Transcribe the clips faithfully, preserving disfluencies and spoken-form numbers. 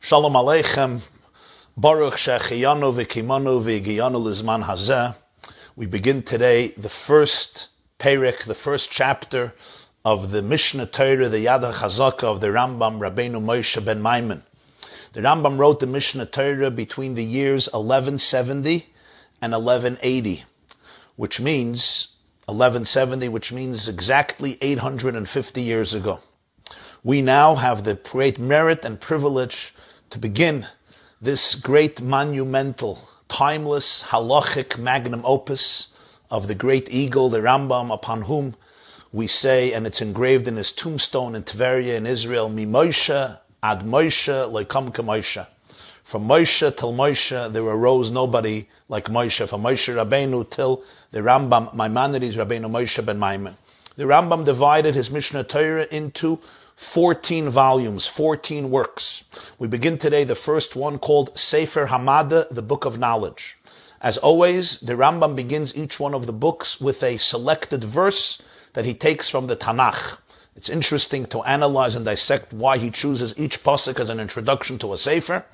Shalom Aleichem, Baruch Shechiyanu v'kimanu v'giyanu lizman hazeh. We begin today the first Perek, the first chapter of the Mishnah Torah, the Yad HaChazaka of the Rambam Rabbeinu Moshe ben Maimon. The Rambam wrote the Mishnah Torah between the years eleven seventy and eleven eighty, which means eleven seventy, which means exactly eight hundred fifty years ago. We now have the great merit and privilege to begin this great monumental, timeless, halachic magnum opus of the great eagle, the Rambam, upon whom we say, and it's engraved in his tombstone in Tveria in Israel, Mi Moshe ad Moshe loikam k'Moshe. From Moshe till Moshe, there arose nobody like Moshe. From Moshe Rabbeinu till the Rambam, Maimonides Rabbeinu Moshe ben Maimon. The Rambam divided his Mishnah Torah into fourteen volumes, fourteen works. We begin today the first one called Sefer Hamada, the Book of Knowledge. As always, the Rambam begins each one of the books with a selected verse that he takes from the Tanakh. It's interesting to analyze and dissect why he chooses each pasuk as an introduction to a Sefer.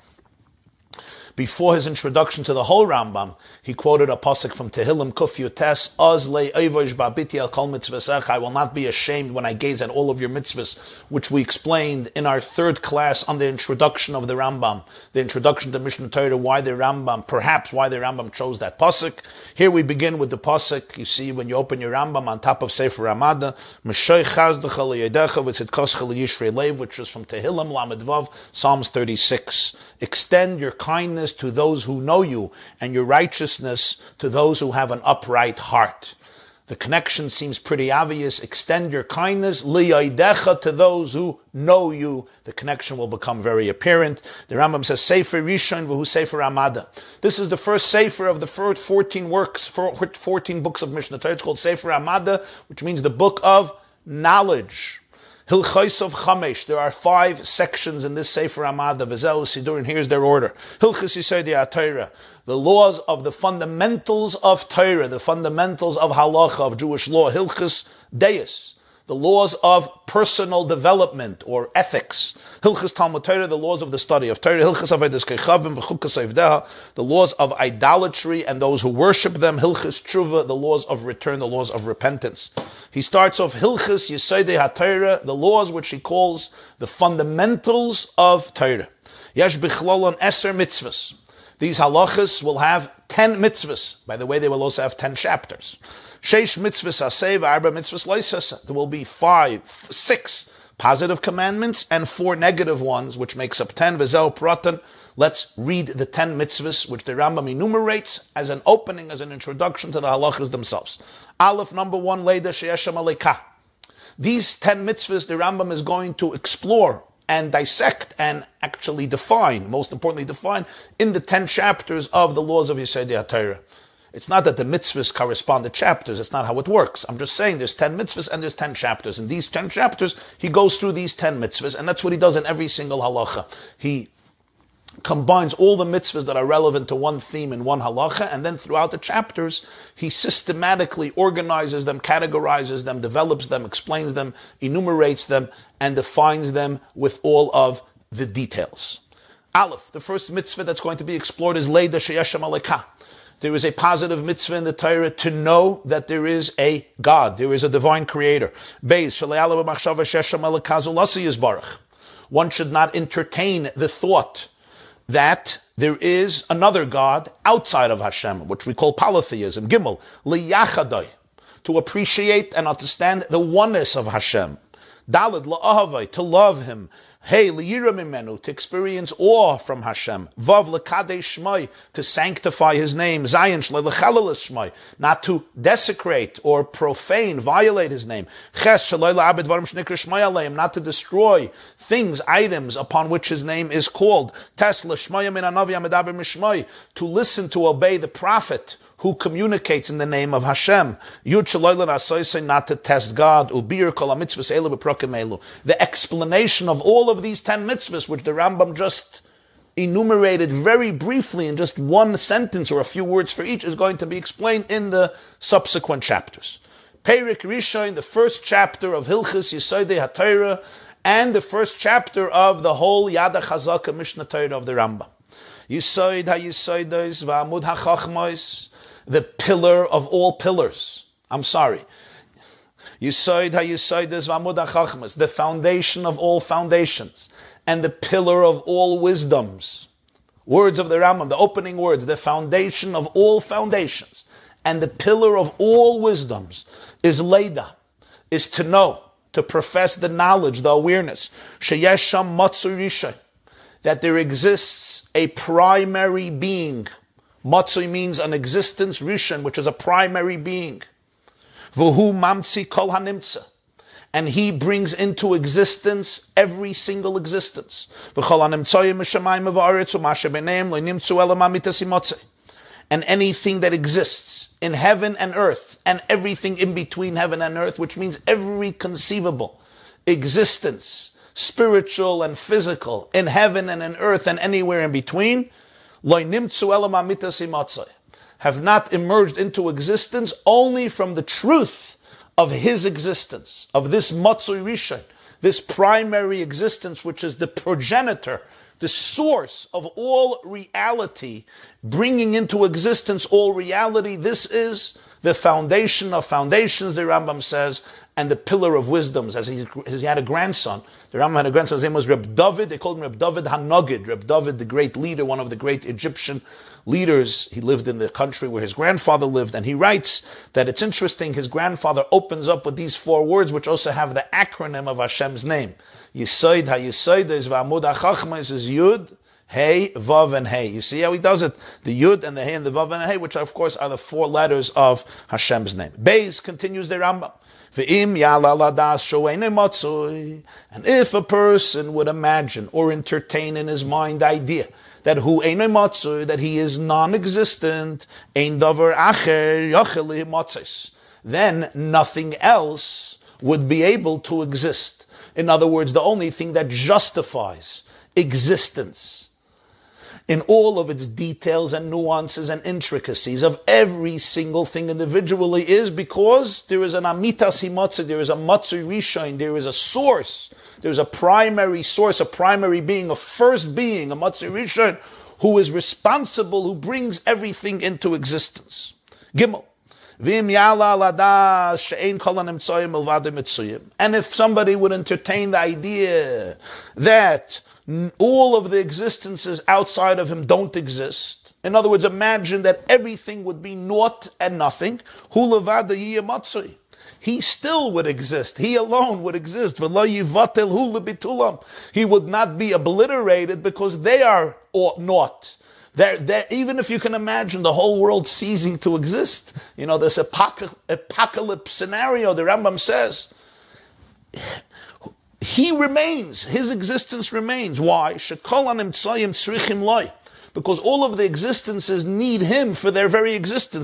Before his introduction to the whole Rambam, he quoted a pasuk from Tehillim Kuf Yutes, Az le eivosh ba'biti al kol mitzvasech, I will not be ashamed when I gaze at all of your mitzvahs, which we explained in our third class on the introduction of the Rambam, the introduction to Mishnah Torah, why the Rambam, perhaps why the Rambam chose that pasuk. Here we begin with the pasuk, you see when you open your Rambam on top of Sefer Hamada, M'shoy chazdecha li'yedecha v'tzidkoscha li'yishrei leiv, which was from Tehillim Lamed Vav, Psalms thirty-six. Extend your kindness to those who know you, and your righteousness to those who have an upright heart. The connection seems pretty obvious. Extend your kindness, li'aydecha, to those who know you. The connection will become very apparent. The Rambam says, Sefer Rishon v'hu Sefer Hamada. This is the first Sefer of the first fourteen works, fourteen books of Mishnah Torah. It's called Sefer Hamada, which means the book of knowledge. Hilchos of Chamesh. There are five sections in this Sefer Hamada. V'zeu Sidur, and here's their order. Hilchos Yisodei HaTorah, the laws of the fundamentals of Torah, the fundamentals of halacha, of Jewish law. Hilchos Deis, the laws of personal development or ethics. Hilchos Talmud Torah, the laws of the study of Torah. Hilchos Avodas Kechavim v'chukas Avdeha, the laws of idolatry and those who worship them. Hilchos Tshuva, the laws of return, the laws of repentance. He starts off Hilchos Yisodei HaTorah, the laws which he calls the fundamentals of Torah. Yesh bichlolon eser mitzvahs. These halachas will have ten mitzvahs. By the way, they will also have ten chapters. Sheish mitzvahs aseh v'arba mitzvahs loisaseh. There will be five, six positive commandments and four negative ones, which makes up ten. V'zeu pratan. Let's read the ten mitzvahs, which the Rambam enumerates as an opening, as an introduction to the halachas themselves. Aleph, number one, Leida Sheyeshem Aleika. These ten mitzvahs, the Rambam is going to explore and dissect and actually define, most importantly define, in the ten chapters of the laws of Yisodei HaTorah. It's not that the mitzvahs correspond to chapters. It's not how it works. I'm just saying there's ten mitzvahs and there's ten chapters. In these ten chapters, he goes through these ten mitzvahs, and that's what he does in every single halacha. He combines all the mitzvahs that are relevant to one theme in one halacha, and then throughout the chapters, he systematically organizes them, categorizes them, develops them, explains them, enumerates them, and defines them with all of the details. Aleph, the first mitzvah that's going to be explored is Leida Sheyeshem Aleika. There is a positive mitzvah in the Torah to know that there is a God, there is a divine creator. Beis, Shalei b'machshava sheshem Aleika zulasi yizbarach. One should not entertain the thought that there is another God outside of Hashem, which we call polytheism. Gimel, liyachadai, to appreciate and understand the oneness of Hashem. Daled, la'ahavai, to love Him. Hey, liyira mimenu, to experience awe from Hashem. Vav, lekadesh shmai, to sanctify His name. Zayin, shle lechalal shmai, not to desecrate or profane, violate His name. Ches, shalei la'abed varim shnikra shmai aleim, not to destroy things, items upon which His name is called. Tes, l'shmaya min anavi amedaber mishmai, to listen, to obey the prophet who communicates in the name of Hashem. Yud shaloylan asoysay, not to test God. Ubir kol ha-mitzvahs elu b'prokim elu. The explanation of all of these ten mitzvahs, which the Rambam just enumerated very briefly in just one sentence or a few words for each, is going to be explained in the subsequent chapters. Perek Rishon, the first chapter of Hilchos Yisodei HaTorah, and the first chapter of the whole Yad HaChazaka Mishnah Torah of the Rambam. Yisoid HaYisoidos V'Amud HaChachmos, the pillar of all pillars. I'm sorry. Yisoid HaYisoidos V'Amud HaChachmos, the foundation of all foundations, and the pillar of all wisdoms. Words of the Rambam, the opening words, the foundation of all foundations, and the pillar of all wisdoms is Leida, is to know, to profess the knowledge, the awareness, Sheyesh Sham Matzur Rishon, that there exists a primary being. Matzui means an existence, Rishon, which is a primary being. V'hu mamtzi kol hanimtza, and he brings into existence every single existence. V'chol hanimtzoyim m'shamayim v'aretz u'mashe b'neim lo nimtzu elam amitas imotzei, and anything that exists in heaven and earth, and everything in between heaven and earth, which means every conceivable existence, spiritual and physical, in heaven and in earth and anywhere in between, lo nimtzu elam amitas imotzei, have not emerged into existence only from the truth of his existence, of this Matzui Rishon, this primary existence, which is the progenitor, the source of all reality, bringing into existence all reality. This is the foundation of foundations, the Rambam says, and the pillar of wisdoms. As he, as he had a grandson, the Rambam had a grandson, his name was Reb David. They called him Reb David HaNogid. Reb David, the great leader, one of the great Egyptian leaders. He lived in the country where his grandfather lived, and he writes that it's interesting, his grandfather opens up with these four words, which also have the acronym of Hashem's name. Yisoid HaYisoidos V'Amud HaChachmos is Yud, Hey, Vav, and Hey. You see how he does it? The Yud and the Hey and the Vav and the Hey, which of course are the four letters of Hashem's name. Beis continues the Rambam. V'im yala ladas shoeine matzoi. And if a person would imagine or entertain in his mind the idea that hu eine matzoi, that he is non-existent, ein davar acher yacheli matzis, then nothing else would be able to exist. In other words, the only thing that justifies existence in all of its details and nuances and intricacies of every single thing individually is because there is an amitas himatzah, there is a matzui rishon, there is a source, there is a primary source, a primary being, a first being, a matzui rishon, who is responsible, who brings everything into existence. Gimel. And if somebody would entertain the idea that all of the existences outside of him don't exist, in other words, imagine that everything would be naught and nothing, he still would exist. He alone would exist. He would not be obliterated because they are naught. They're, they're, even if you can imagine the whole world ceasing to exist, you know, this apoc- apocalypse scenario, the Rambam says, he remains, his existence remains. Why? Because all of the existences need him for their very existence.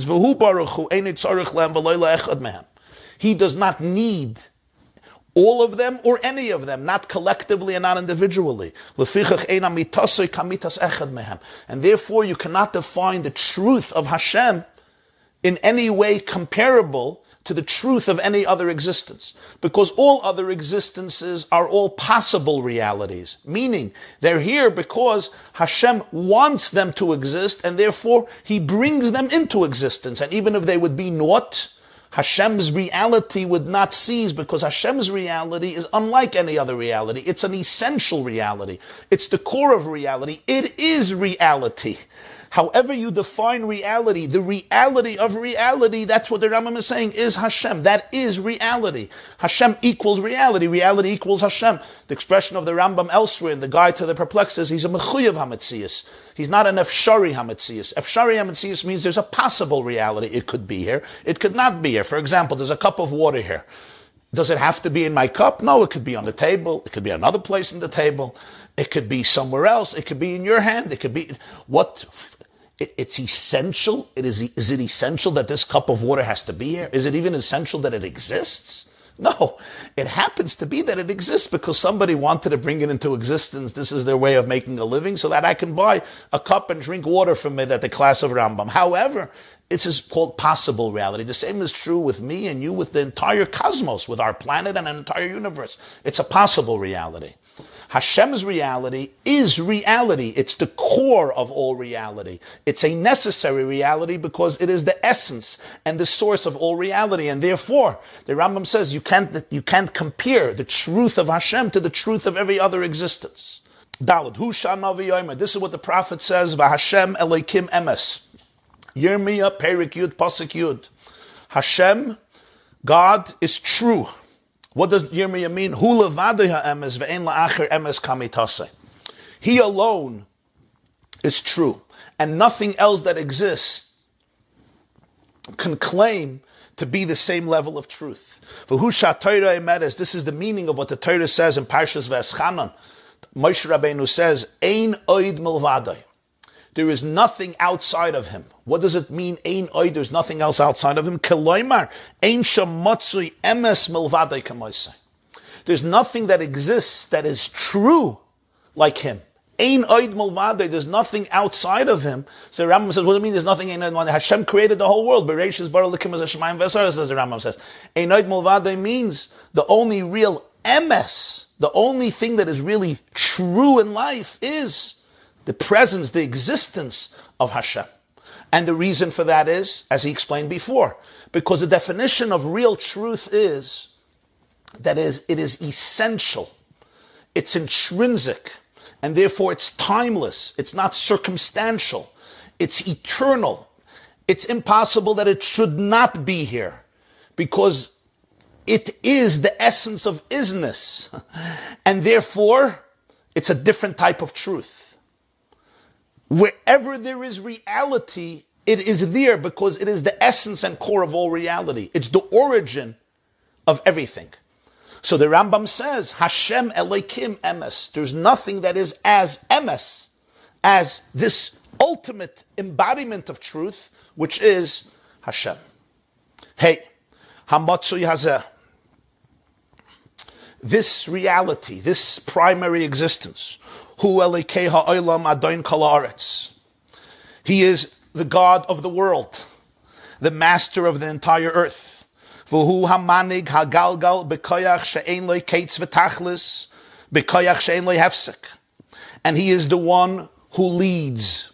He does not need all of them or any of them, not collectively and not individually. And therefore you cannot define the truth of Hashem in any way comparable to the truth of any other existence. Because all other existences are all possible realities. Meaning, they're here because Hashem wants them to exist, and therefore He brings them into existence. And even if they would be naught, Hashem's reality would not cease, because Hashem's reality is unlike any other reality. It's an essential reality. It's the core of reality. It is reality. However you define reality, the reality of reality, that's what the Rambam is saying, is Hashem. That is reality. Hashem equals reality. Reality equals Hashem. The expression of the Rambam elsewhere in the Guide to the Perplexed is he's a mechuyev hametzius. He's not an efshari hametzius. Efshari hametzius means there's a possible reality. It could be here. It could not be here. For example, there's a cup of water here. Does it have to be in my cup? No, it could be on the table. It could be another place in the table. It could be somewhere else. It could be in your hand. It could be what... It, it's essential. It is, is it essential that this cup of water has to be here? Is it even essential that it exists? No, it happens to be that it exists because somebody wanted to bring it into existence. This is their way of making a living so that I can buy a cup and drink water from it at the class of Rambam. However, it's is called possible reality. The same is true with me and you, with the entire cosmos, with our planet and an entire universe. It's a possible reality. Hashem's reality is reality. It's the core of all reality. It's a necessary reality because it is the essence and the source of all reality. And therefore, the Rambam says you can't, you can't compare the truth of Hashem to the truth of every other existence. Daled, Hu Shanavi Yomer. This is what the prophet says, V'Hashem Elokim Emes. Yirmiyah Perik Yud Pasuk Yud. Hashem, God, is true. What does Yirmiyah mean? Hu levadei ha'emes ve'en la'acher emes kamitase. He alone is true, and nothing else that exists can claim to be the same level of truth. V'hu sha'Torah emeres. This is the meaning of what the Torah says in Parshas V'eschanan. Moshe Rabbeinu says, Ein oid milvadei. There is nothing outside of him. What does it mean? Ein oid, there's nothing else outside of him. Keloimar, ein shamatzui emes milvadei kamoisei. There's nothing that exists that is true like him. Ein oid milvadei, there's nothing outside of him. So the Rambam says, what does it mean? There's nothing in it. Hashem created the whole world. Bereishis bara l'kim as Hashemayim v'esar, says the Rambam says. Ein oid milvadei means the only real emes, the only thing that is really true in life is the presence, the existence of Hashem. And the reason for that is, as he explained before, because the definition of real truth is that is, it is essential, it's intrinsic, and therefore it's timeless, it's not circumstantial, it's eternal. It's impossible that it should not be here, because it is the essence of isness, and therefore it's a different type of truth. Wherever there is reality, it is there because it is the essence and core of all reality. It's the origin of everything. So the Rambam says, Hashem Elokim Emes. There's nothing that is as Emes, as this ultimate embodiment of truth, which is Hashem. Hey, Hamatzui Hazeh. This reality, this primary existence, Hu Elikei ha'olam adon kol haaretz. He is the God of the world, the master of the entire earth. V'hu hamanig hagalgal b'koyach she'ein lo kates v'tachlis b'koyach she'ein lo hefsek. And he is the one who leads,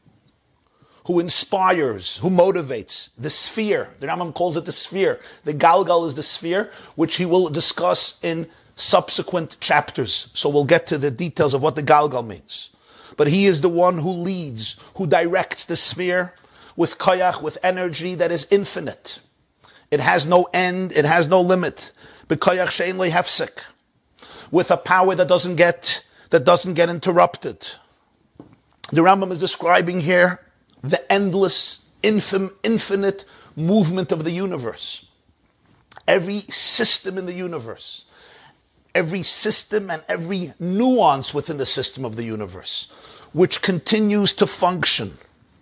who inspires, who motivates the sphere. The Rambam calls it the sphere. The galgal is the sphere, which he will discuss in subsequent chapters. So we'll get to the details of what the galgal means. But he is the one who leads, who directs the sphere with koyach, with energy that is infinite. It has no end, it has no limit. B'koyach she'ein lo hefsek. With a power that doesn't get, that doesn't get interrupted. The Rambam is describing here the endless, infim, infinite movement of the universe. Every system in the universe, every system and every nuance within the system of the universe, which continues to function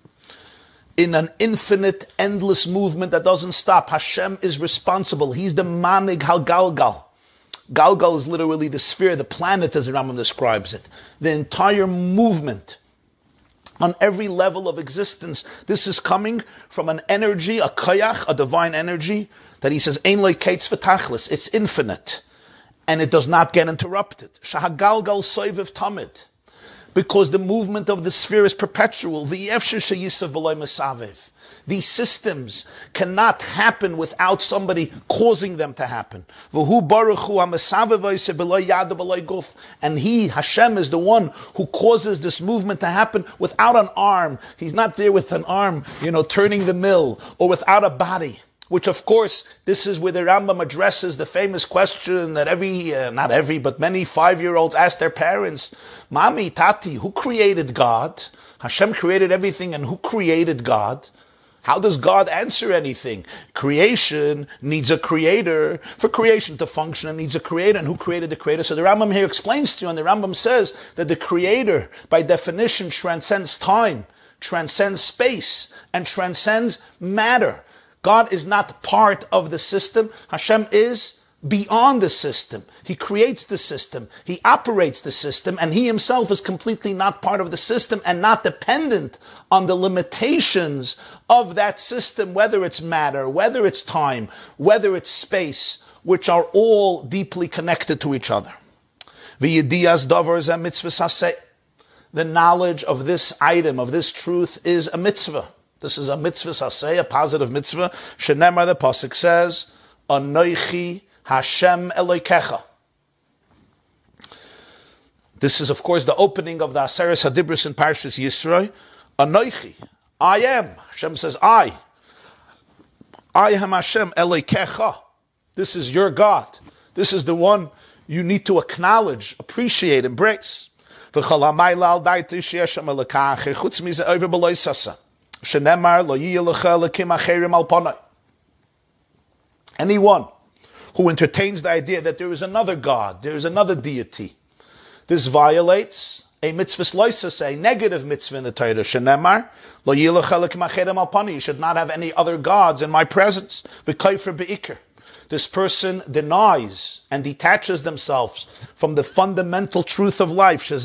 in an infinite, endless movement that doesn't stop. Hashem is responsible. He's the manig hal-galgal. Galgal is literally the sphere, the planet, as the Rambam describes it. The entire movement on every level of existence. This is coming from an energy, a koyach, a divine energy, that he says, Ein lo kates v'tachlis. It's infinite. And it does not get interrupted. Shahagalgal soiviv tamid. Because the movement of the sphere is perpetual. V'yefshir sheyisav b'loy mesaviv. These systems cannot happen without somebody causing them to happen. V'hu baruch hu ha'mesaviv oiseh b'loy yad b'loy guf. And he, Hashem, is the one who causes this movement to happen without an arm. He's not there with an arm, you know, turning the mill, or without a body. Which, of course, this is where the Rambam addresses the famous question that every, uh, not every, but many five-year-olds ask their parents, Mami, Tati, who created God? Hashem created everything, and who created God? How does God answer anything? Creation needs a creator. For creation to function, it needs a creator. And who created the creator? So the Rambam here explains to you, and the Rambam says that the creator, by definition, transcends time, transcends space, and transcends matter. God is not part of the system. Hashem is beyond the system. He creates the system. He operates the system, and he himself is completely not part of the system and not dependent on the limitations of that system, whether it's matter, whether it's time, whether it's space, which are all deeply connected to each other. The knowledge of this item, of this truth, is a mitzvah. This is a mitzvah saseh, a positive mitzvah. Shenemar, the pasuk says, Anoichi Hashem Elokecha. This is, of course, the opening of the Aseres Hadibros in Parshas Yisro. Anoichi, I am. Hashem says, I. I am Hashem Elokecha. This is your God. This is the one you need to acknowledge, appreciate, embrace. Shenemar lo yiyelecha lekim acherim al panai. Anyone who entertains the idea that there is another God, there is another deity, this violates a mitzvah loisas, a negative mitzvah in the Torah. Shenemar lo yiyelecha lekim acherim al panai. You should not have any other gods in my presence. V'kaifer beikar. This person denies and detaches themselves from the fundamental truth of life. Because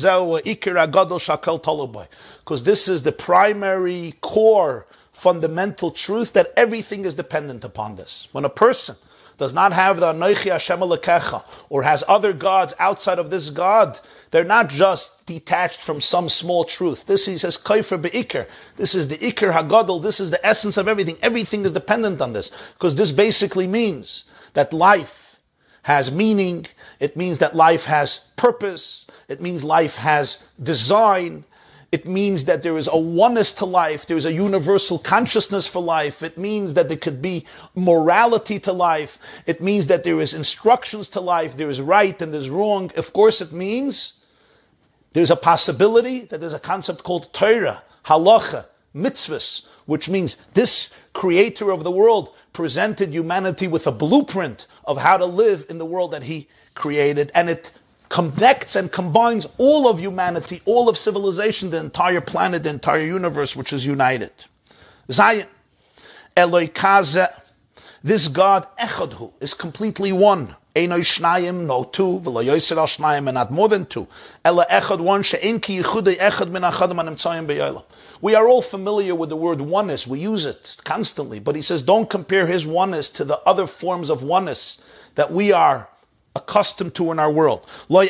this is the primary, core, fundamental truth that everything is dependent upon this. When a person does not have the Anoichi Hashem Elokecha or has other gods outside of this God, they're not just detached from some small truth. This, he says, Kaifer be'ikr. This is the Ikr HaGadol. This is the essence of everything. Everything is dependent on this. Because this basically means that life has meaning. It means that life has purpose. It means life has design. It means that there is a oneness to life. There is a universal consciousness for life. It means that there could be morality to life. It means that there is instructions to life. There is right and there's wrong. Of course, it means there's a possibility that there's a concept called Torah, halacha, mitzvahs, which means this creator of the world presented humanity with a blueprint of how to live in the world that he created, and it connects and combines all of humanity, all of civilization, the entire planet, the entire universe, which is united. Zion, Eloi Kaze, this God, Echadhu, is completely one. Einoi Shnayim, no two, v'lo yoser al Shnayim, and not more than two. Ela Echad, one, she'en ki yichudei Echad min achadim animtzayim be'yolam. We are all familiar with the word oneness. We use it constantly. But he says, don't compare his oneness to the other forms of oneness that we are accustomed to in our world.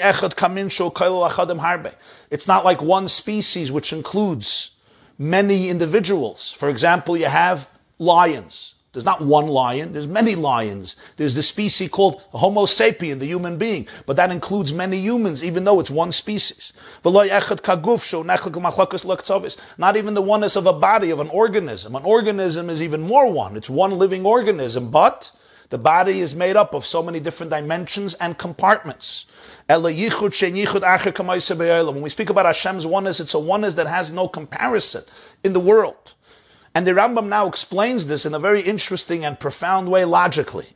It's not like one species which includes many individuals. For example, you have lions. There's not one lion, there's many lions. There's the species called Homo sapien, the human being, but that includes many humans, even though it's one species. Not even the oneness of a body, of an organism. An organism is even more one. It's one living organism, but the body is made up of so many different dimensions and compartments. When we speak about Hashem's oneness, it's a oneness that has no comparison in the world. And the Rambam now explains this in a very interesting and profound way logically.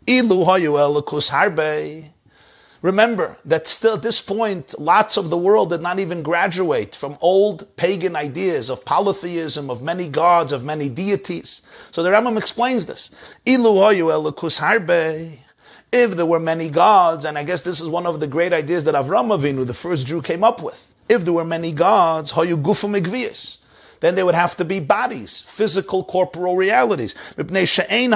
Remember that still at this point, lots of the world did not even graduate from old pagan ideas of polytheism, of many gods, of many deities. So the Rambam explains this. If there were many gods, and I guess this is one of the great ideas that Avraham Avinu, the first Jew, came up with. If there were many gods, then there would have to be bodies, physical, corporal realities. Because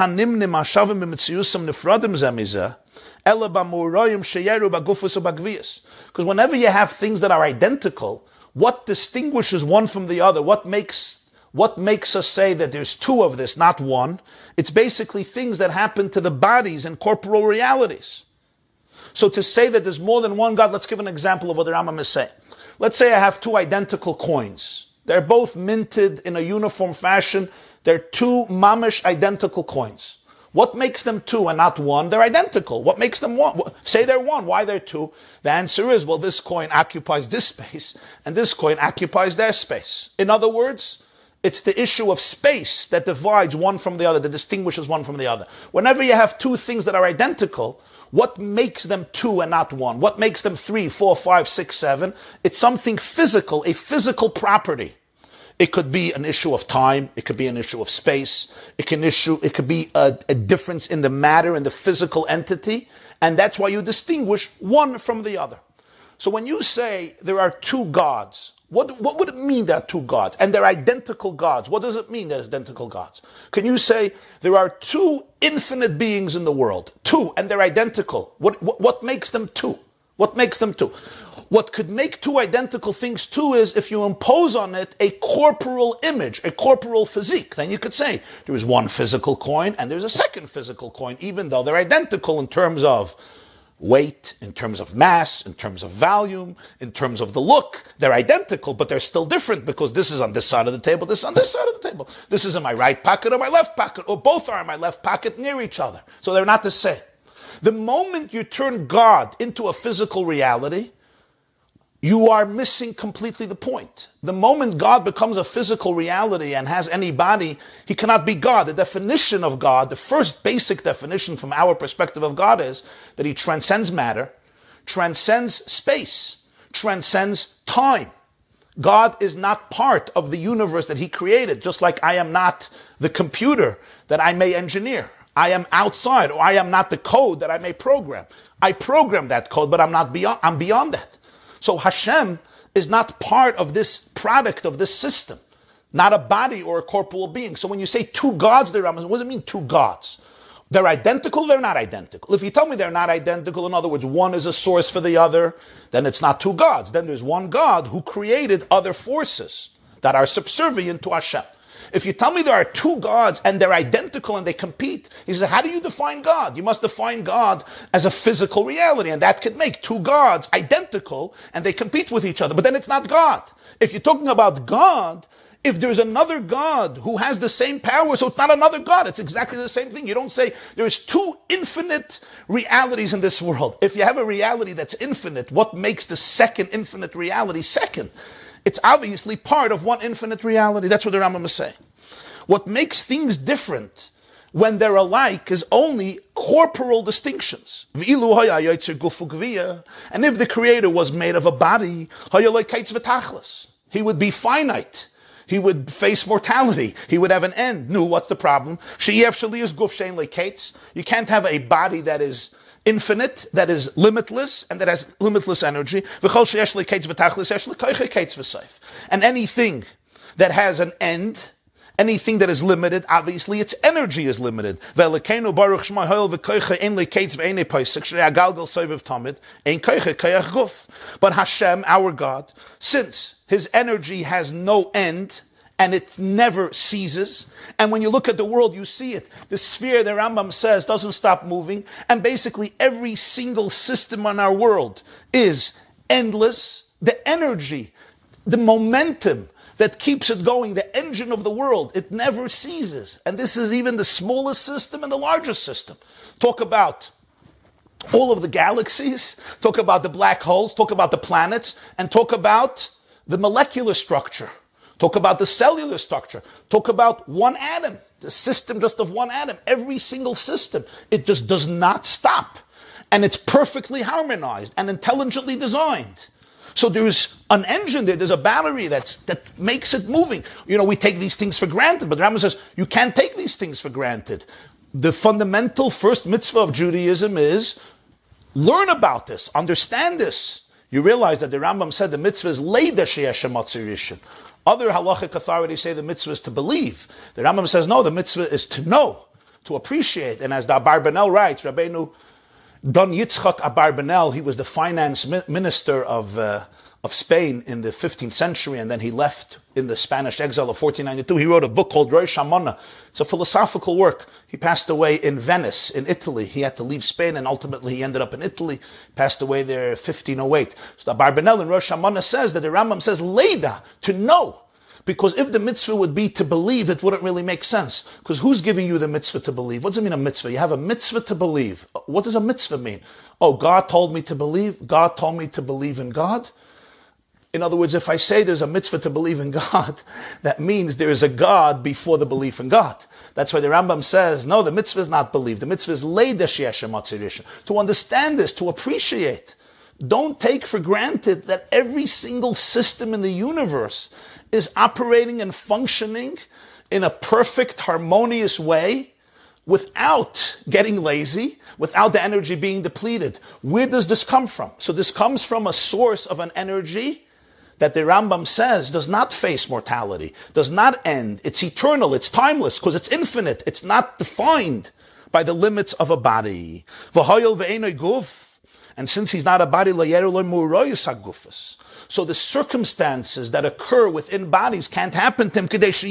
whenever you have things that are identical, what distinguishes one from the other, what makes, what makes us say that there's two of this, not one, it's basically things that happen to the bodies and corporal realities. So to say that there's more than one God, let's give an example of what the Rambam is saying. Let's say I have two identical coins. They're both minted in a uniform fashion. They're two mamish identical coins. What makes them two and not one? They're identical. What makes them one? Say they're one. Why they're two? The answer is, well, this coin occupies this space and this coin occupies their space. In other words, it's the issue of space that divides one from the other, that distinguishes one from the other. Whenever you have two things that are identical, what makes them two and not one? What makes them three, four, five, six, seven? It's something physical, a physical property. It could be an issue of time. It could be an issue of space. It can issue. It could be a, a difference in the matter and the physical entity. And that's why you distinguish one from the other. So when you say there are two gods, what, what would it mean there are two gods? And they're identical gods. What does it mean they're identical gods? Can you say there are two infinite beings in the world? Two, and they're identical. What, what, what makes them two? What makes them two? What could make two identical things two is if you impose on it a corporal image, a corporal physique. Then you could say there is one physical coin and there's a second physical coin, even though they're identical in terms of weight, in terms of mass, in terms of volume, in terms of the look. They're identical, but they're still different because this is on this side of the table, this is on this side of the table. This is in my right pocket or my left pocket, or both are in my left pocket near each other. So they're not the same. The moment you turn God into a physical reality, you are missing completely the point. The moment God becomes a physical reality and has any body, he cannot be God. The definition of God, the first basic definition from our perspective of God is that he transcends matter, transcends space, transcends time. God is not part of the universe that he created, just like I am not the computer that I may engineer. I am outside, or I am not the code that I may program. I program that code, but I'm not beyond, I'm beyond that. So Hashem is not part of this product of this system, not a body or a corporeal being. So when you say two gods, there, what does it mean two gods? They're identical, they're not identical. If you tell me they're not identical, in other words, one is a source for the other, then it's not two gods. Then there's one God who created other forces that are subservient to Hashem. If you tell me there are two gods and they're identical and they compete, he says, how do you define God? You must define God as a physical reality, and that could make two gods identical and they compete with each other. But then it's not God. If you're talking about God, if there's another God who has the same power, so it's not another God, it's exactly the same thing. You don't say there's two infinite realities in this world. If you have a reality that's infinite, what makes the second infinite reality second? It's obviously part of one infinite reality. That's what the Rambam is saying. What makes things different when they're alike is only corporal distinctions. And if the Creator was made of a body, he would be finite. He would face mortality. He would have an end. No, what's the problem? You can't have a body that is infinite, that is limitless, and that has limitless energy. And anything that has an end, anything that is limited, obviously its energy is limited. But Hashem, our God, since his energy has no end, and it never ceases. And when you look at the world, you see it. The sphere, the Rambam says, doesn't stop moving. And basically every single system on our world is endless. The energy, the momentum that keeps it going, the engine of the world, it never ceases. And this is even the smallest system and the largest system. Talk about all of the galaxies, talk about the black holes, talk about the planets, and talk about the molecular structure. Talk about the cellular structure. Talk about one atom, the system just of one atom. Every single system, it just does not stop. And it's perfectly harmonized and intelligently designed. So there's an engine there, there's a battery that's, that makes it moving. You know, we take these things for granted, but the Rambam says, you can't take these things for granted. The fundamental first mitzvah of Judaism is learn about this, understand this. You realize that the Rambam said the mitzvah is Leida sheyesh matzir rishon. Other halachic authorities say the mitzvah is to believe. The Rambam says, no, the mitzvah is to know, to appreciate. And as the Abarbanel writes, Rabbeinu Don Yitzchak Abarbanel, he was the finance minister of uh, of Spain in the fifteenth century, and then he left in the Spanish exile of fourteen ninety-two. He wrote a book called Rosh Hashanah. It's a philosophical work. He passed away in Venice, in Italy. He had to leave Spain, and ultimately he ended up in Italy, passed away there fifteen oh eight. So the Abarbanel in Rosh Hashanah says that the Rambam says, Leida, to know. Because if the mitzvah would be to believe, it wouldn't really make sense. Because who's giving you the mitzvah to believe? What does it mean, a mitzvah? You have a mitzvah to believe. What does a mitzvah mean? Oh, God told me to believe. God told me to believe in God. In other words, if I say there's a mitzvah to believe in God, that means there is a God before the belief in God. That's why the Rambam says, no, the mitzvah is not believe. The mitzvah is leida sheyesh matzir rishon. To understand this, to appreciate. Don't take for granted that every single system in the universe is operating and functioning in a perfect, harmonious way without getting lazy, without the energy being depleted. Where does this come from? So this comes from a source of an energy that the Rambam says does not face mortality, does not end. It's eternal, it's timeless, because it's infinite. It's not defined by the limits of a body. And since he's not a body, so the circumstances that occur within bodies can't happen to him,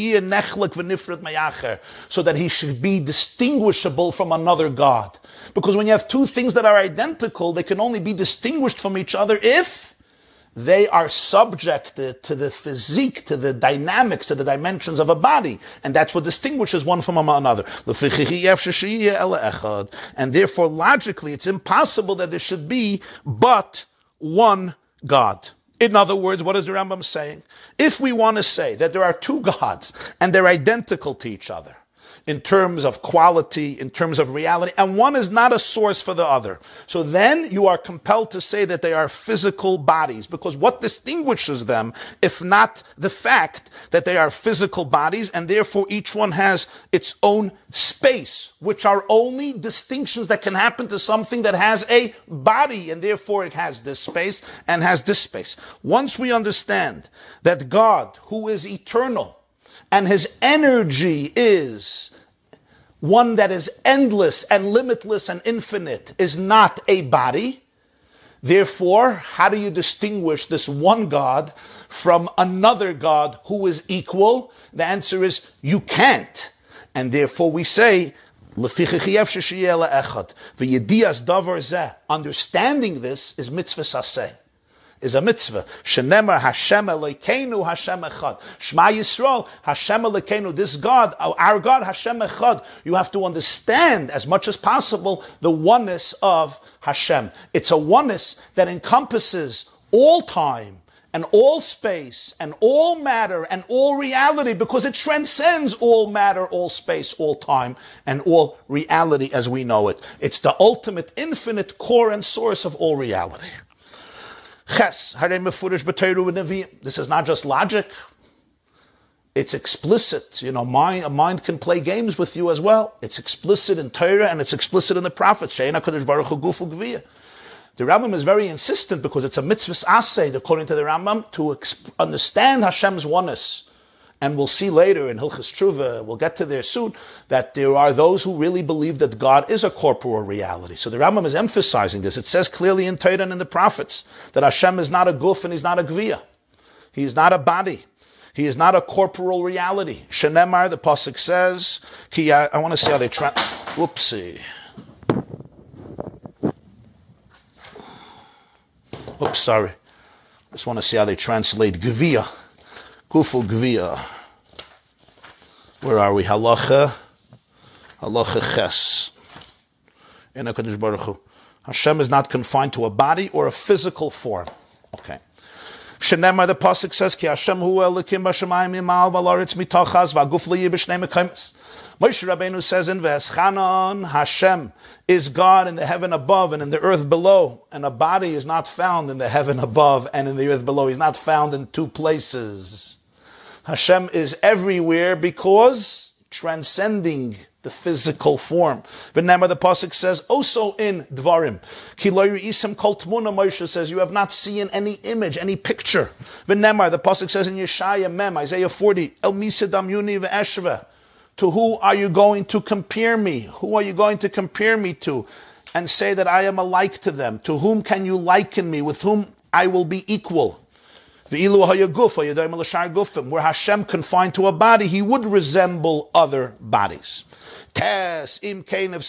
so that he should be distinguishable from another God. Because when you have two things that are identical, they can only be distinguished from each other if they are subjected to the physique, to the dynamics, to the dimensions of a body. And that's what distinguishes one from another. And therefore, logically, it's impossible that there should be but one God. In other words, what is the Rambam saying? If we want to say that there are two gods and they're identical to each other in terms of quality, in terms of reality, and one is not a source for the other, so then you are compelled to say that they are physical bodies, because what distinguishes them, if not the fact that they are physical bodies, and therefore each one has its own space, which are only distinctions that can happen to something that has a body, and therefore it has this space and has this space. Once we understand that God, who is eternal, and his energy is one that is endless and limitless and infinite, is not a body. Therefore, how do you distinguish this one God from another God who is equal? The answer is, you can't. And therefore we say, understanding this is mitzvah saseh. Is a mitzvah. Shenemar Hashem Elokeinu Hashem Echad. Shema Yisrael Hashem Elokeinu. This God, our God Hashem Echad. You have to understand as much as possible the oneness of Hashem. It's a oneness that encompasses all time and all space and all matter and all reality, because it transcends all matter, all space, all time, and all reality as we know it. It's the ultimate, infinite core and source of all reality. This is not just logic. It's explicit. You know, mind, a mind can play games with you as well. It's explicit in Torah and it's explicit in the prophets. The Rambam is very insistent, because it's a mitzvah aseh, according to the Rambam, to exp- understand Hashem's oneness. And we'll see later in Hilchos Tshuva, we'll get to there soon, that there are those who really believe that God is a corporeal reality. So the Rambam is emphasizing this. It says clearly in Torah and in the prophets that Hashem is not a guf and he's not a gviyah. He is not a body. He is not a corporeal reality. Shenemar, the pasuk says, Ki, I, I want to see how they try. Whoopsie. Oops, sorry. Just want to see how they translate gviyah. Kufu Gviyah. Where are we? Halacha. Halacha Ches. In HaKadosh Baruch Hu. Hashem is not confined to a body or a physical form. Okay. Shenemar, the pasuk says, Ki Hashem hu elikim b'shamayim imal v'laretz mitochaz v'aguf liyi b'shnei mekaymes. Moshe Rabbeinu says in V'eschanan, Hashem is God in the heaven above and in the earth below, and a body is not found in the heaven above and in the earth below. He's not found in two places. Hashem is everywhere because transcending the physical form. V'nemar, the pasuk says, also in Dvarim, Ki lo yi'isem kol tmuna, Moshe says, you have not seen any image, any picture. V'nemar, the pasuk says in Yeshaya Mem, Isaiah forty, El misedam yuni ve'eshve. To who are you going to compare me? Who are you going to compare me to? And say that I am alike to them. To whom can you liken me? With whom I will be equal? Where Hashem confined to a body, he would resemble other bodies. Why does it say in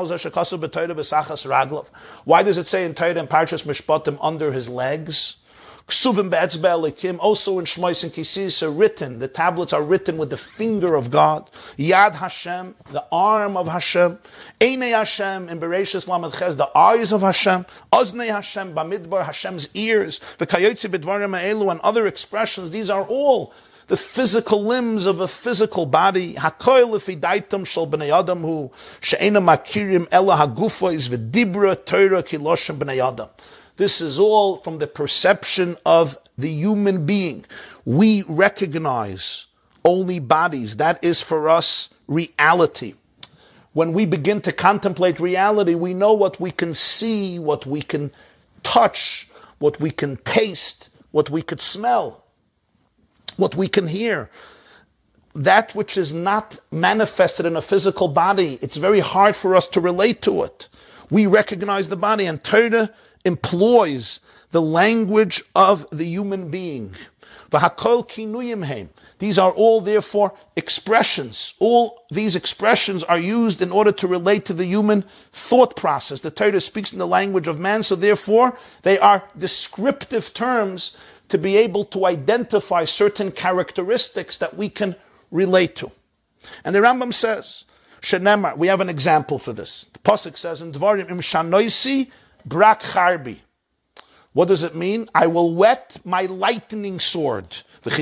Torah and Parshas Mishpatim, under his legs? Also in Shmois and Kisis are written, the tablets are written with the finger of God. Yad Hashem, the arm of Hashem. Einei Hashem, in Bereishis Lamed Ches, the eyes of Hashem. Oznei Hashem, Bamidbar, Hashem's ears. V'kayotzi b'dvarim ha'elu, and other expressions. These are all the physical limbs of a physical body. Hakoil lefidaitam shel b'nei adam hu, she'ena makirim ela hagufois v'dibra Torah kiloshem b'nei adam. This is all from the perception of the human being. We recognize only bodies. That is for us reality. when we begin to contemplate reality, we know what we can see, what we can touch, what we can taste, what we could smell, what we can hear. That which is not manifested in a physical body, it's very hard for us to relate to it. We recognize the body, and Torah employs the language of the human being. V'hakol kinuyim heim. These are all, therefore, expressions. All these expressions are used in order to relate to the human thought process. The Torah speaks in the language of man, so therefore they are descriptive terms to be able to identify certain characteristics that we can relate to. And the Rambam says, Shenemar, we have an example for this. The Pasuk says in Dvarim, Im shanoisi brak charbi. What does it mean? I will whet my lightning sword.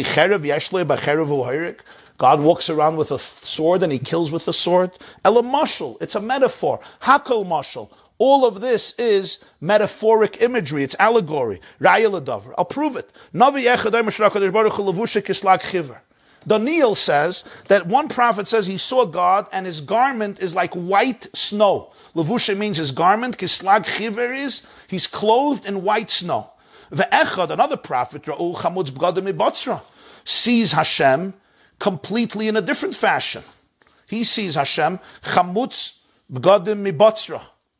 God walks around with a sword and he kills with a sword. Ela mashal, it's a metaphor. Hakol mashal. All of this is metaphoric imagery. It's allegory. Raya l'davar. I'll prove it. Navi echad omer sh'hakadosh baruch hu levusha kislag chiver. Daniel says that one prophet says he saw God and his garment is like white snow. Levusha means his garment. Kislag chiver is he's clothed in white snow. Ve'echad, another prophet, Ra'ul chamutz b'gadim mibotzra, sees Hashem completely in a different fashion. He sees Hashem chamutz b'gadim mibotzra.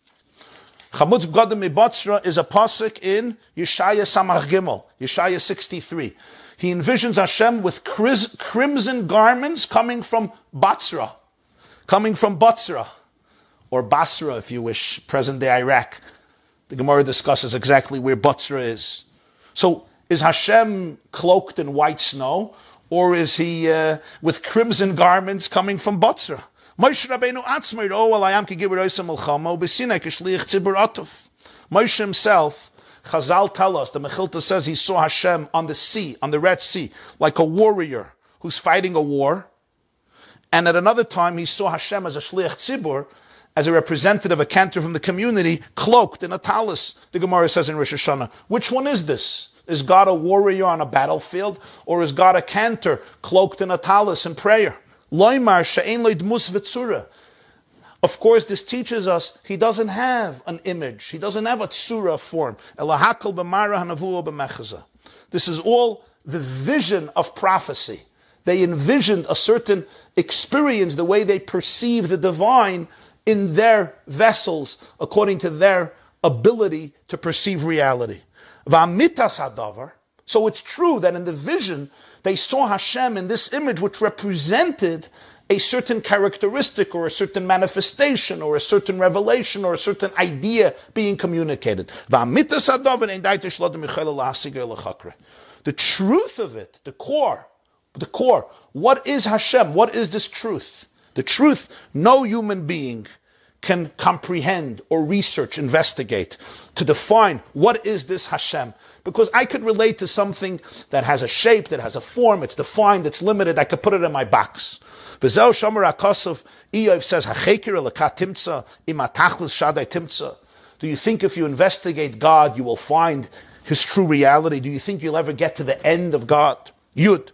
Chamutz b'gadim mibotzra is a pasuk in Yeshaya Samach Gimel, Yeshaya sixty-three. He envisions Hashem with crimson garments coming from Batzra, coming from Batzra, or Basra, if you wish, present-day Iraq. The Gemara discusses exactly where Batzra is. So, is Hashem cloaked in white snow, or is he uh, with crimson garments coming from Batzra? Moshe Rabbeinu atzmei ro al hayam ki gibar oisam milchama u'b'sinai k'shliach tzibur atuf. Moshe himself, Chazal tell us, the Mechilta says he saw Hashem on the sea, on the Red Sea, like a warrior who's fighting a war. And at another time, he saw Hashem as a shliach tzibur, as a representative, a cantor from the community, cloaked in a talis, the Gemara says in Rosh Hashanah. Which one is this? Is God a warrior on a battlefield, or is God a cantor cloaked in a talis in prayer? Loimar she'ein lo dmus v'tzura. Of course, this teaches us he doesn't have an image. He doesn't have a tzura form. Elahakal b'mara hanavuah b'mechazah. This is all the vision of prophecy. They envisioned a certain experience, the way they perceive the divine in their vessels, according to their ability to perceive reality. V'amitas hadavar. So it's true that in the vision, they saw Hashem in this image which represented a certain characteristic or a certain manifestation or a certain revelation or a certain idea being communicated. The truth of it, the core, the core, what is Hashem? What is this truth? The truth, no human being can comprehend or research, investigate, to define what is this Hashem. Because I could relate to something that has a shape, that has a form, it's defined, it's limited, I could put it in my box. V'zeu shomer HaKosov, Eov says, Ha'cheker elekat timtza, ima tachlis shadai timtza. Do you think if you investigate God, you will find His true reality? Do you think you'll ever get to the end of God? Yud.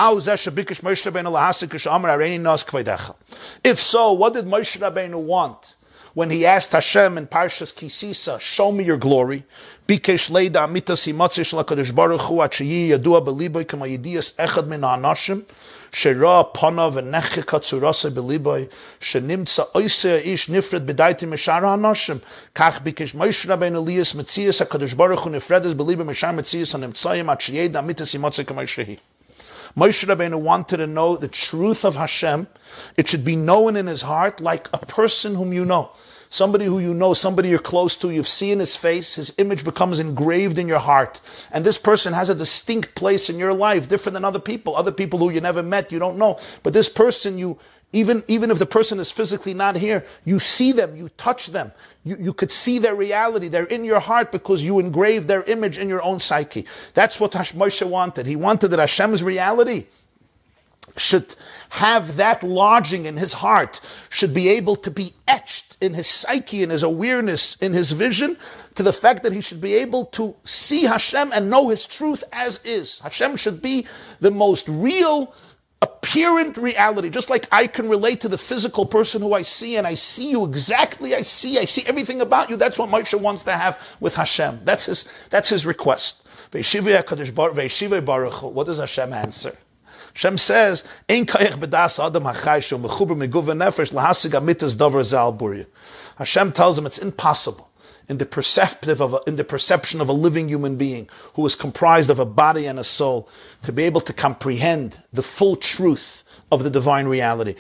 If so, what did Moshe Rabbeinu want when he asked Hashem in Parshas Kisisa, show me your glory? Bikesh leida amitas imatzi shel HaKadosh Baruch Hu at sheyi yadua beliboy kama yedias echad min ha'anashim shera panav v'nechik hatzurasa beliboy shenimtza oisei ish nifred b'daiti mishar ha'anashim kach bikesh Moshe Rabbeinu liyas metzias HaKadosh Baruch Hu nifredes beliboy mishar metzias ha'nimtzayim at sheyi da amitas imatzi kama shehi. Moshe Rabbeinu wanted to know the truth of Hashem. It should be known in his heart like a person whom you know. Somebody who you know, somebody you're close to, you've seen his face, his image becomes engraved in your heart. And this person has a distinct place in your life, different than other people. Other people who you never met, you don't know. But this person, you even, even if the person is physically not here, you see them, you touch them. You, you could see their reality. They're in your heart because you engraved their image in your own psyche. That's what Moshe wanted. He wanted that Hashem's reality should have that lodging in his heart, should be able to be etched in his psyche, in his awareness, in his vision, to the fact that he should be able to see Hashem and know His truth as is. Hashem should be the most real, coherent reality, just like I can relate to the physical person who I see, and I see you exactly, I see, I see everything about you. That's what Moshe wants to have with Hashem. That's his, that's his request. What does Hashem answer? Hashem says, Hashem tells him it's impossible in the perceptive of a, in the perception of a living human being who is comprised of a body and a soul to be able to comprehend the full truth of the divine reality.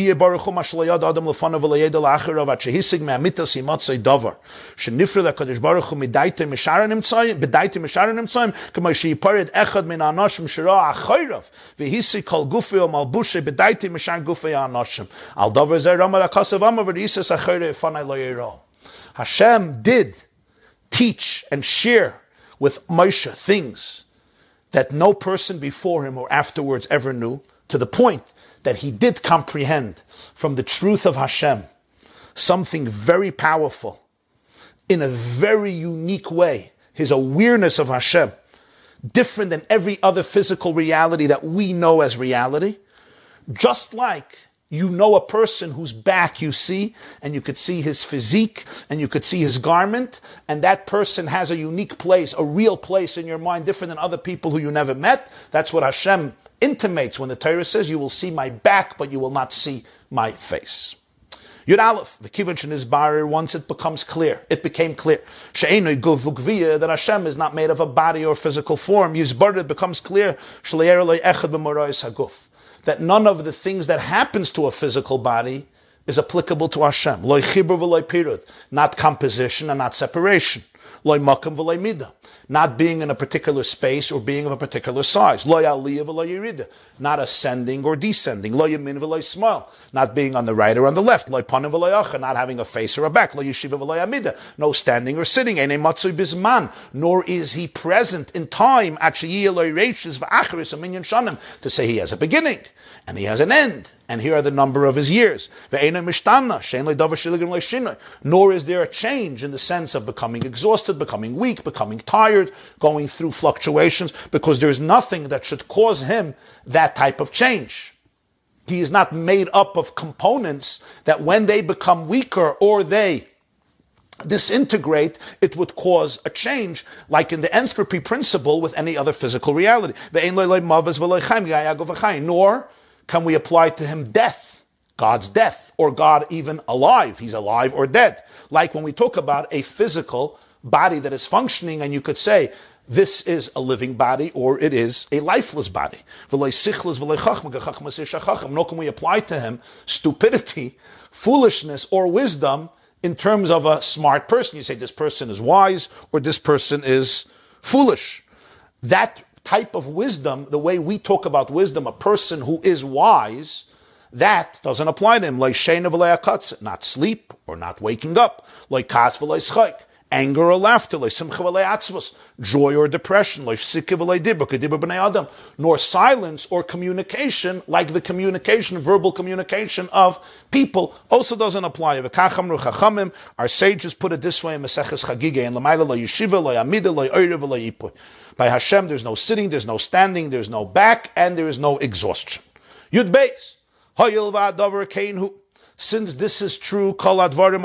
Hashem did teach and share with Moshe things that no person before him or afterwards ever knew, to the point that he did comprehend from the truth of Hashem something very powerful in a very unique way. His awareness of Hashem, different than every other physical reality that we know as reality. Just like you know a person whose back you see, and you could see his physique, and you could see his garment, and that person has a unique place, a real place in your mind, different than other people who you never met. That's what Hashem intimates when the Torah says, you will see my back, but you will not see my face. Yud Aleph, the Kivan is Barer, once it becomes clear, it became clear, that Hashem is not made of a body or physical form. Yizbar, it becomes clear, that none of the things that happens to a physical body is applicable to Hashem. Not composition and not separation. Not being in a particular space or being of a particular size. Not ascending or descending. Not being on the right or on the left. Not having a face or a back. No standing or sitting. Nor is he present in time to say he has a beginning and he has an end, and here are the number of his years. Nor is there a change in the sense of becoming exhausted, becoming weak, becoming tired, going through fluctuations, because there's nothing that should cause him that type of change. He is not made up of components that when they become weaker or they disintegrate, it would cause a change, like in the entropy principle with any other physical reality. Nor can we apply to him death, God's death, or God even alive. He's alive or dead. Like when we talk about a physical body that is functioning, and you could say, this is a living body or it is a lifeless body. Nor can we apply to him stupidity, foolishness, or wisdom in terms of a smart person. You say this person is wise or this person is foolish. That type of wisdom, the way we talk about wisdom, a person who is wise, that doesn't apply to him. Not sleep or not waking up. Anger or laughter, joy or depression, nor silence or communication, like the communication, verbal communication of people, also doesn't apply. Our sages put it this way in Maseches Chagigah: by Hashem, there's no sitting, there's no standing, there's no back, and there is no exhaustion. Yud Beis, since this is true, all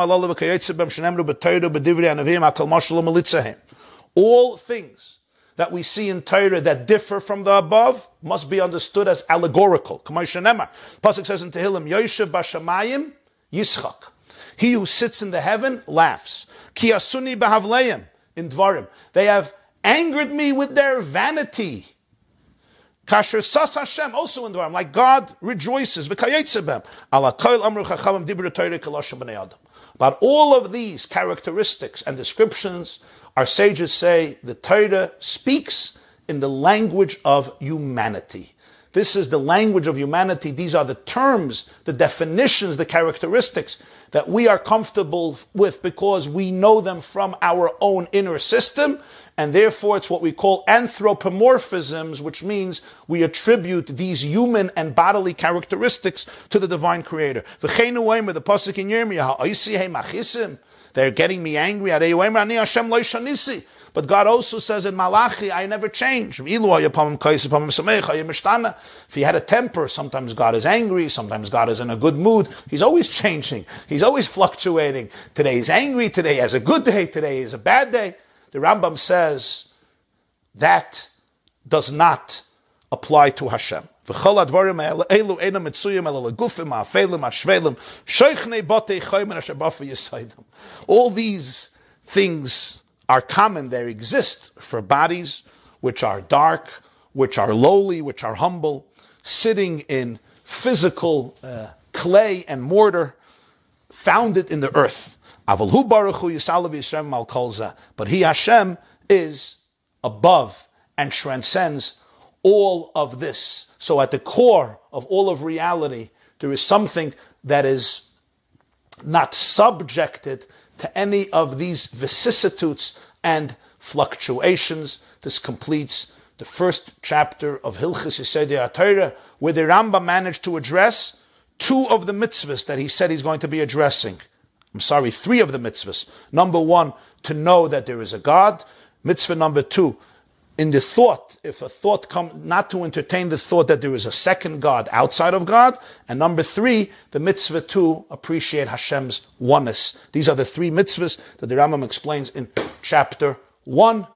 things that we see in Torah that differ from the above must be understood as allegorical. Pasuk says in Tehillim, Yoshev b'shamayim yischak. He who sits in the heaven laughs. Ki asuni b'havleim in Dvarim. They have angered me with their vanity. Kasher sas Hashem, also in Dvarim, like God rejoices. About all of these characteristics and descriptions, our sages say the Torah speaks in the language of humanity. This is the language of humanity. These are the terms, the definitions, the characteristics that we are comfortable with because we know them from our own inner system, and therefore it's what we call anthropomorphisms, which means we attribute these human and bodily characteristics to the divine creator. The pasuk in Yirmiyah, they're getting me angry. But God also says in Malachi, I never change. If he had a temper, sometimes God is angry, sometimes God is in a good mood. He's always changing. He's always fluctuating. Today he's angry, today he has a good day, today is a bad day. The Rambam says that does not apply to Hashem. All these things are common. They exist for bodies which are dark, which are lowly, which are humble, sitting in physical uh, clay and mortar, founded in the earth. But he, Hashem, is above and transcends all of this. So at the core of all of reality, there is something that is not subjected to any of these vicissitudes and fluctuations. This completes the first chapter of Hilchos Yesodei HaTorah, where the Rambam managed to address two of the mitzvahs that he said he's going to be addressing. I'm sorry, three of the mitzvahs. Number one, to know that there is a God. Mitzvah number two, in the thought, if a thought comes, not to entertain the thought that there is a second God outside of God. And number three, the mitzvah to appreciate Hashem's oneness. These are the three mitzvahs that the Rambam explains in chapter one.